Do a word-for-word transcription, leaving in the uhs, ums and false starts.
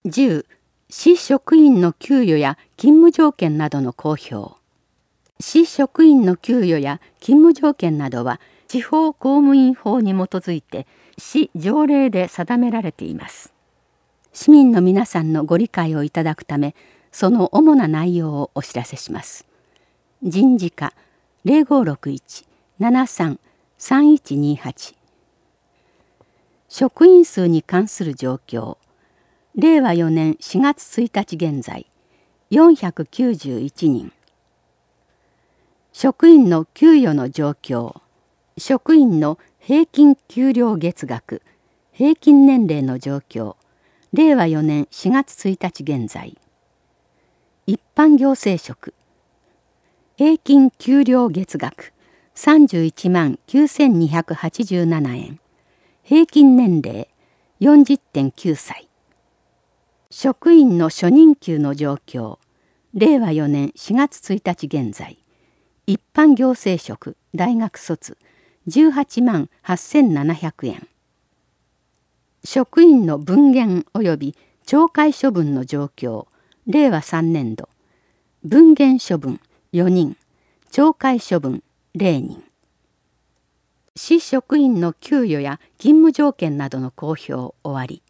じゅう市職員の給与や勤務条件などの公表。市職員の給与や勤務条件などは地方公務員法に基づいて市条例で定められています。市民の皆さんのご理解をいただくため、その主な内容をお知らせします。人事課 ゼロごろくいち ななさん さんいちにはち。職員数に関する状況。れいわよねんしがつついたち現在よんひゃくきゅうじゅういちにん。職員の給与の状況。職員の平均給料月額平均年齢の状況。れいわよねんしがつついたち現在。一般行政職。平均給料月額さんじゅういちまんきゅうせんにひゃくはちじゅうななえん。平均年齢 よんじゅってんきゅうさい。職員の初任給の状況。れいわよねんしがつついたち現在。一般行政職大学卒じゅうはちまんはっせんななひゃくえん。職員の分減及び懲戒処分の状況。れいわさんねんど。分減処分よにん。懲戒処分れいにん。市職員の給与や勤務条件などの公表終わり。